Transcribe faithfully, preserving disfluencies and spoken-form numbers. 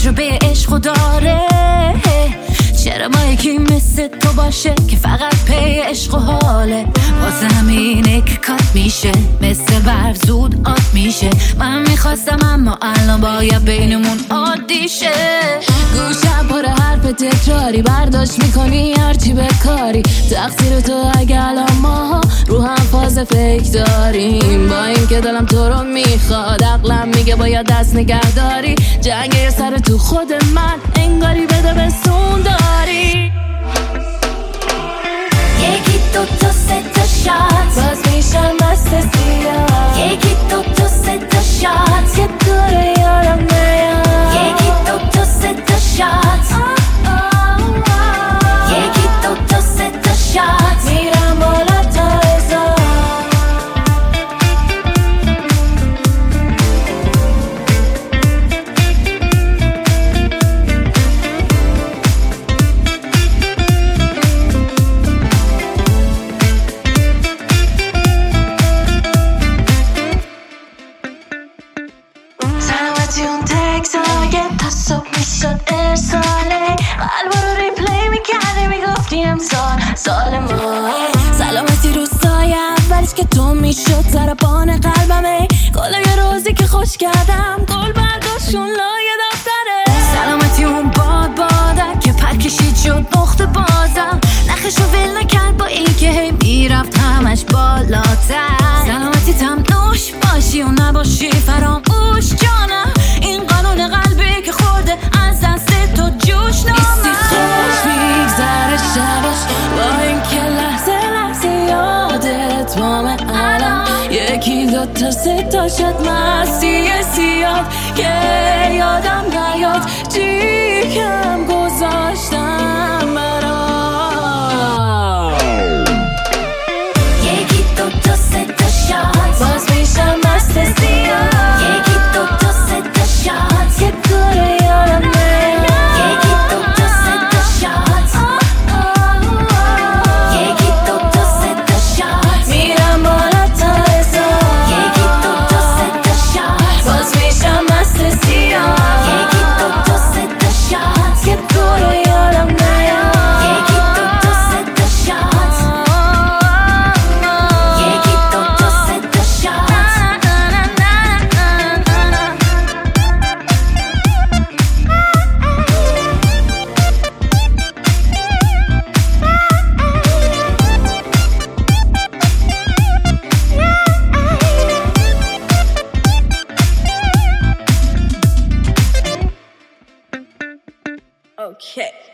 تجربه عشق داره. چرا ما یکی مثل تو باشه که فقط پی عشق و حاله؟ واسه همینه که کات میشه، مثل برف زود آب میشه. من میخواستم اما الان باید بینمون عادی شه. گوشم پر حرف تکراری، برداشت میکنی هرچی بکاری. تقصیر تو اگه الان ما رو هم فاز فکر داریم. با این که دلم تو رو میخواد، عقلم میگه باید دست نگه داری. جنگ یه سر تو خود من، انگاری بده بسون داری. یکی دو تا سه تا شات، باز میشم مست سیاه. یکی دو تا سه تا شات، یه دوره یارم نیاد. یکی دو تا سه تا شات، یکی دو تا سه تا شات، میرم بالا تا هزار. سلامتی اون تکس آگه تا صبح میشد ارساله. قلبا رو ریپلی میکردی میگفتی امسال سال ما. سلامتی روزای اولش که تو میشد ضربان قلبمه. گل یه روزی که خوش کردم، گل برداشتون لایه دفتره. سلامتی اون باد بادم که پر کشید شد نقط بازم. نخشو ول نکرد با این که هی میرفت همش بالاتر. سلامتی تم نوش باشی و نباشی فراموش جانم. این قانون قلبی که خورده از دست تو جوش نامم. خوش میگذره شبش با این که لحظه لحظه یادت وامه الان. یکی دو تا سه تا شد مستی سیاد که یادم نیاد چی کم گذاشتم برام. یکی دو تا سه تا شات، باز میشم مست سیاه. یکی دو تا سه تا شات، یه دوره یارم نیاد. یکی دو تا سه تا شات، یکی دو تا سه تا شات، میرم بالا تا هزار. یکی دو تا سه تا شات، باز میشم مست سیاه. یکی دو تا سه تا شات، یه دوره یارم نیاد. یکی دو تا سه تا شات، یکی دو تا سه تا شات. Okay.